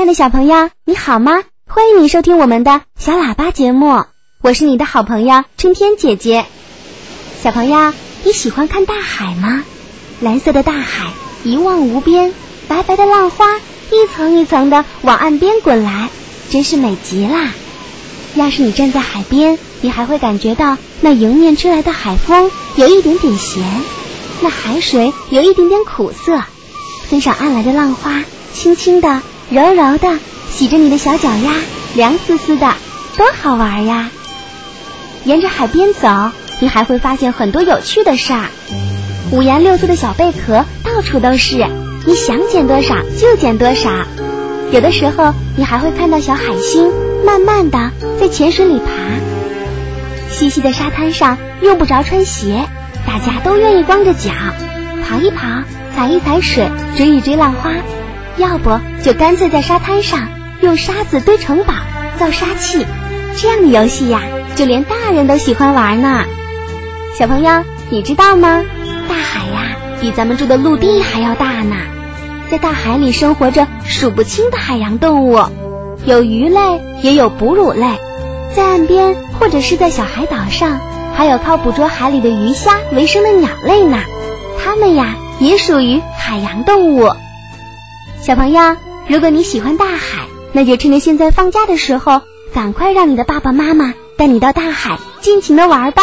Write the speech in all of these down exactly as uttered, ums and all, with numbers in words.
爱的小朋友，你好吗？欢迎你收听我们的小喇叭节目，我是你的好朋友春天姐姐。小朋友，你喜欢看大海吗？蓝色的大海一望无边，白白的浪花一层一层的往岸边滚来，真是美极啦。要是你站在海边，你还会感觉到那迎面吹来的海风有一点点咸，那海水有一点点苦涩，飞上岸来的浪花轻轻的柔柔的洗着你的小脚丫，凉丝丝的，多好玩呀。沿着海边走，你还会发现很多有趣的事儿，五颜六色的小贝壳到处都是，你想捡多少就捡多少。有的时候你还会看到小海星慢慢的在浅水里爬。细细的沙滩上用不着穿鞋，大家都愿意光着脚跑一跑，踩一踩水，追一追浪花，要不就干脆在沙滩上用沙子堆城堡造沙器。这样的游戏呀，就连大人都喜欢玩呢。小朋友，你知道吗？大海呀，比咱们住的陆地还要大呢。在大海里生活着数不清的海洋动物，有鱼类，也有哺乳类。在岸边或者是在小海岛上，还有靠捕捉海里的鱼虾为生的鸟类呢。它们呀，也属于海洋动物。小朋友，如果你喜欢大海，那就趁着现在放假的时候，赶快让你的爸爸妈妈带你到大海尽情的玩吧。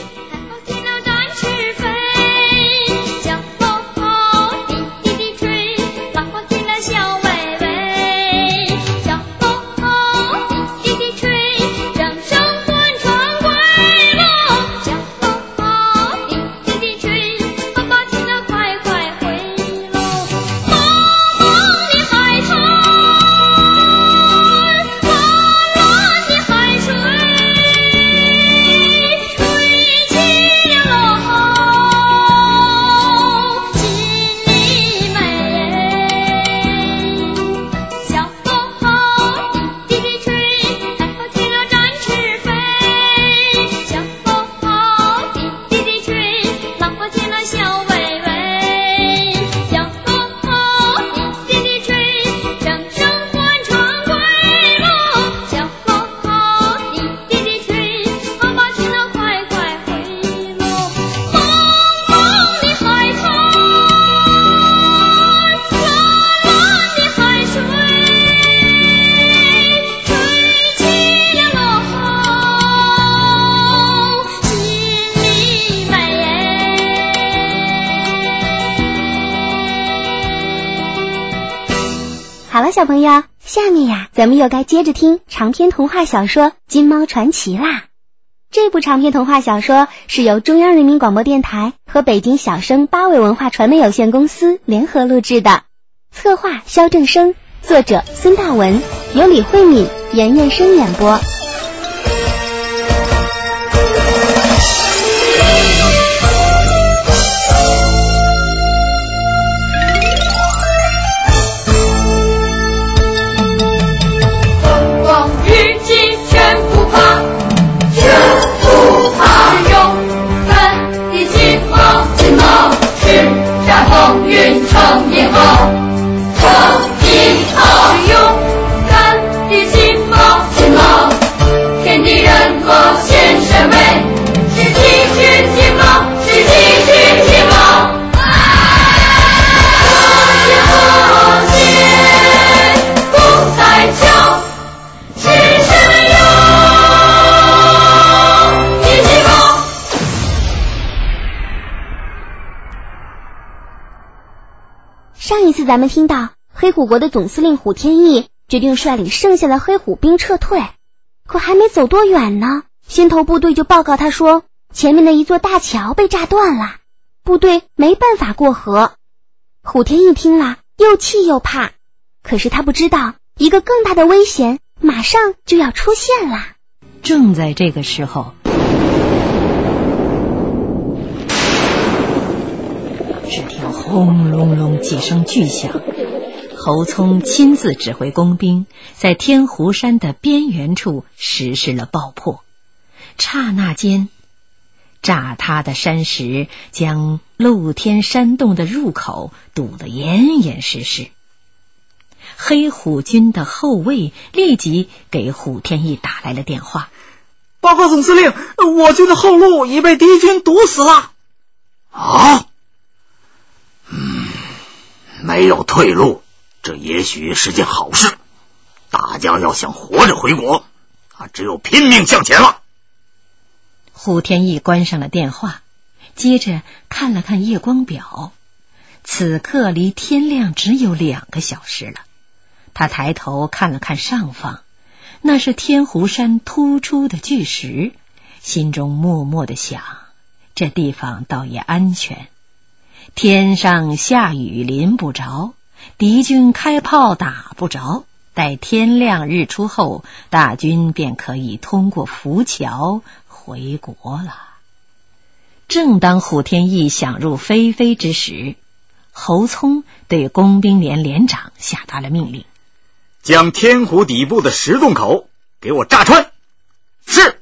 好了，小朋友，下面呀，咱们又该接着听长篇童话小说《金猫传奇》啦。这部长篇童话小说是由中央人民广播电台和北京小生八尾文化传媒有限公司联合录制的，策划肖正生，作者孙大文，由李慧敏、严彦生演播。 风云成烟号，成一号勇敢的金毛，金毛，天地人和先生美，是几只金毛，是几只金毛，和谐和谐不再叫，是谁有一金毛。 上一次咱们听到黑虎国的总司令虎天翼决定率领剩下的黑虎兵撤退，可还没走多远呢，先头部队就报告他说，前面的一座大桥被炸断了，部队没办法过河。虎天翼听了又气又怕，可是他不知道一个更大的危险马上就要出现了。 正在这个时候，只听轰隆隆几声巨响，侯聪亲自指挥工兵在天湖山的边缘处实施了爆破，刹那间炸塌的山石将露天山洞的入口堵得严严实实。 黑虎军的后卫立即给虎天翼打来了电话。 报告总司令，我军的后路已被敌军堵死了。 啊？嗯，没有退路，这也许是件好事。大家要想活着回国，啊，只有拼命向前了。 虎天翼关上了电话，接着看了看夜光表，此刻离天亮只有两个小时了。他抬头看了看上方，那是天湖山突出的巨石，心中默默地想，这地方倒也安全。天上下雨淋不着，敌军开炮打不着，待天亮日出后，大军便可以通过浮桥回国了。正当虎天翼想入非非之时，侯聪对工兵连连长下达了命令： 将天湖底部的石洞口给我炸穿。是。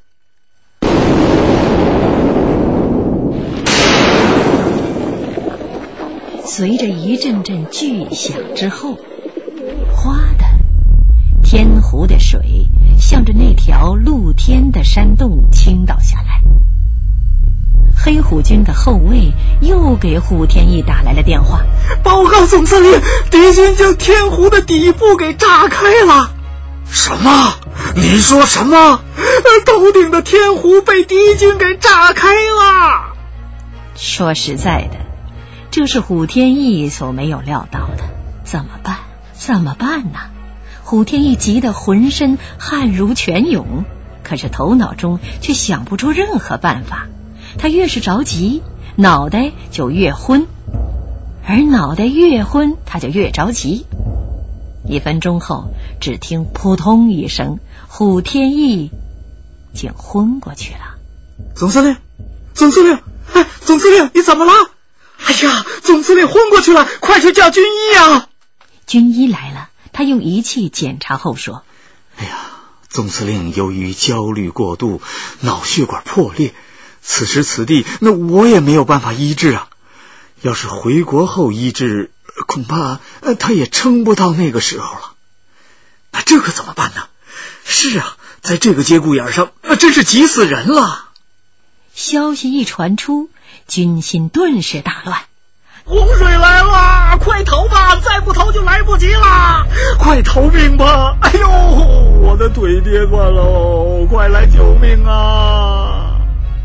随着一阵阵巨响之后，哗的，天湖的水向着那条露天的山洞倾倒下来。黑虎军的后卫又给虎天翼打来了电话： 报告总司令，敌军将天湖的底部给炸开了。 什么？你说什么？ 头顶的天湖被敌军给炸开了。 说实在的，这是虎天翼所没有料到的。怎么办？怎么办呢？虎天翼急得浑身汗如泉涌，可是头脑中却想不出任何办法。他越是着急，脑袋就越昏，而脑袋越昏，他就越着急。一分钟后，只听扑通一声，虎天翼竟昏过去了。 总司令，总司令，哎，总司令，你怎么了？哎呀，总司令昏过去了，快去叫军医啊！ 军医来了，他用仪器检查后说： 哎呀，总司令由于焦虑过度，脑血管破裂，此时此地，那我也没有办法医治啊。要是回国后医治，恐怕呃他也撑不到那个时候了。那这可怎么办呢？是啊，在这个节骨眼上，那真是急死人了。 消息一传出，军心顿时大乱。 洪水来了，快逃吧，再不逃就来不及了，快逃命吧！哎呦，我的腿跌断了，快来救命啊！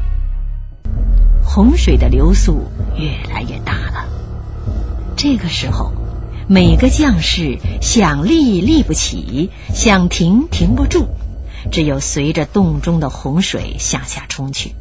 洪水的流速越来越大了。这个时候，每个将士想立立不起，想停停不住，只有随着洞中的洪水向下冲去。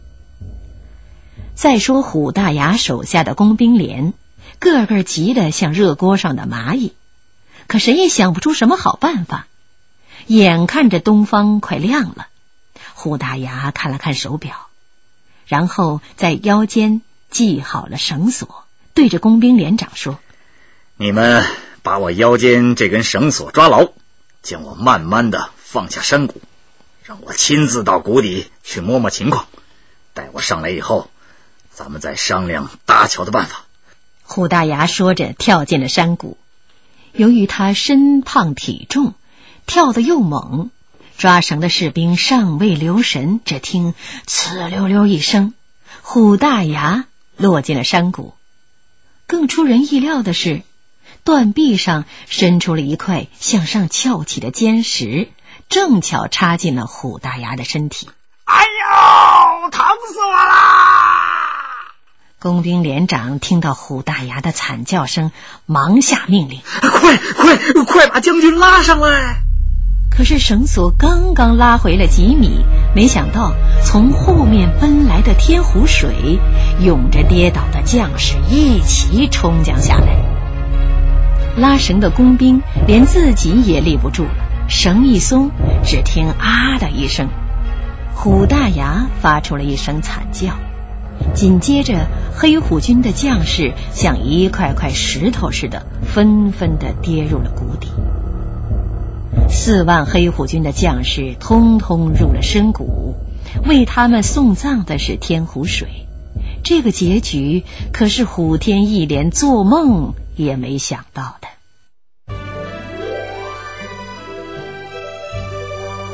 再说虎大牙手下的工兵连，个个急得像热锅上的蚂蚁，可谁也想不出什么好办法。眼看着东方快亮了，虎大牙看了看手表，然后在腰间系好了绳索，对着工兵连长说： 你们把我腰间这根绳索抓牢，将我慢慢的放下山谷，让我亲自到谷底去摸摸情况，待我上来以后，咱们再商量搭桥的办法。 虎大牙说着跳进了山谷。由于他身胖体重，跳得又猛，抓绳的士兵尚未留神，只听呲溜溜一声，虎大牙落进了山谷。更出人意料的是，断壁上伸出了一块向上翘起的尖石，正巧插进了虎大牙的身体。 哎呦，疼死我啦！ 工兵连长听到虎大牙的惨叫声，忙下命令： 快快快把将军拉上来！ 可是绳索刚刚拉回了几米，没想到从后面奔来的天湖水涌着跌倒的将士一齐冲将下来。拉绳的工兵连自己也立不住了，绳一松，只听啊的一声，虎大牙发出了一声惨叫，紧接着黑虎军的将士像一块块石头似的纷纷地跌入了谷底。四万黑虎军的将士通通入了深谷，为他们送葬的是天湖水。这个结局可是虎天翼连做梦也没想到的。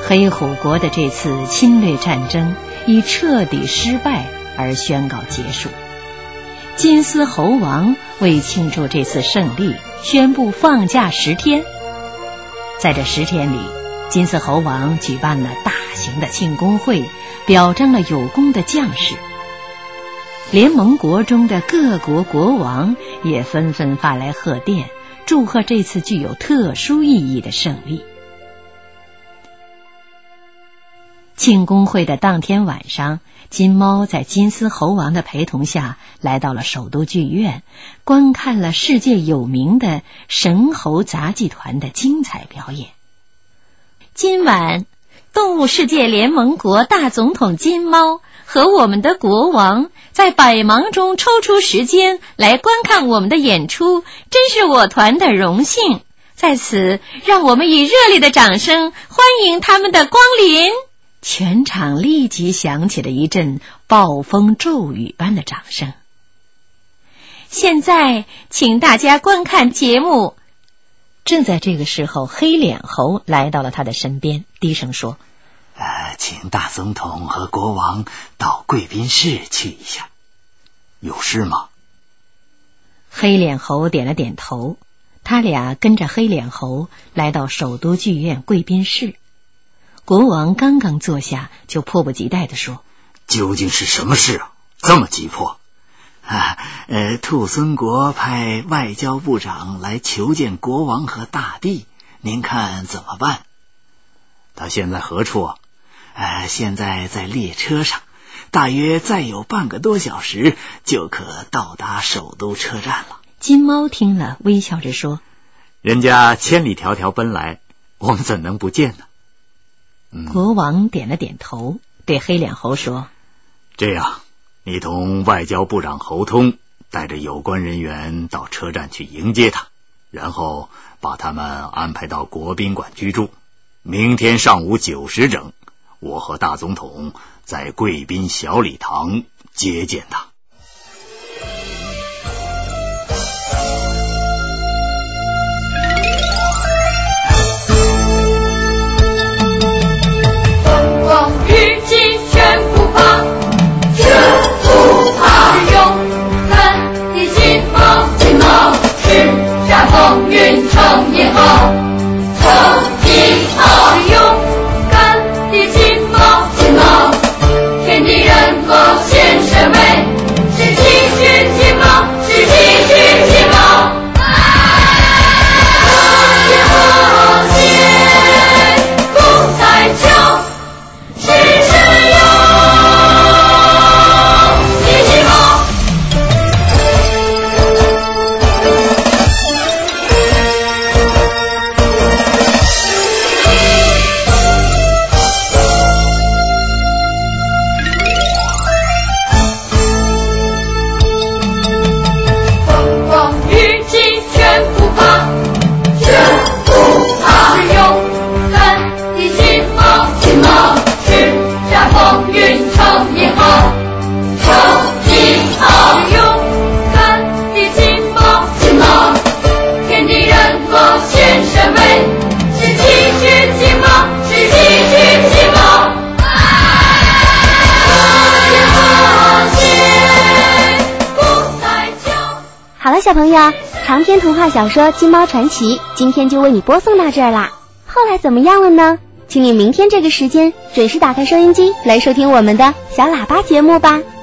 黑虎国的这次侵略战争以彻底失败而宣告结束。金丝猴王为庆祝这次胜利，宣布放假十天。在这十天里，金丝猴王举办了大型的庆功会，表彰了有功的将士。联盟国中的各国国王也纷纷发来贺电，祝贺这次具有特殊意义的胜利。庆功会的当天晚上，金猫在金丝猴王的陪同下来到了首都剧院，观看了世界有名的神猴杂技团的精彩表演。今晚，动物世界联盟国大总统金猫和我们的国王在百忙中抽出时间来观看我们的演出，真是我团的荣幸。在此，让我们以热烈的掌声欢迎他们的光临。全场立即响起了一阵暴风骤雨般的掌声。现在，请大家观看节目。正在这个时候，黑脸猴来到了他的身边，低声说： 呃，请大总统和国王到贵宾室去一下。有事吗？ 黑脸猴点了点头，他俩跟着黑脸猴来到首都剧院贵宾室。国王刚刚坐下，就迫不及待地说： 究竟是什么事啊？这么急迫啊？呃，兔孙国派外交部长来求见国王和大帝，您看怎么办？他现在何处啊？呃，现在在列车上，大约再有半个多小时就可到达首都车站了。 金猫听了，微笑着说： 人家千里迢迢奔来，我们怎能不见呢？ 嗯、国王点了点头，对黑脸猴说： 这样，你同外交部长侯通带着有关人员到车站去迎接他，然后把他们安排到国宾馆居住。明天上午九时整，我和大总统在贵宾小礼堂接见他。 风云成年号，成金号，勇敢的金毛，金毛，天地人和先生美，是继续金毛，是继续金毛。和谐和谐，共在桥，是神勇，是金毛。 好了，小朋友，长篇童话小说《金猫传奇》今天就为你播送到这儿啦。后来怎么样了呢？请你明天这个时间准时打开收音机来收听我们的小喇叭节目吧。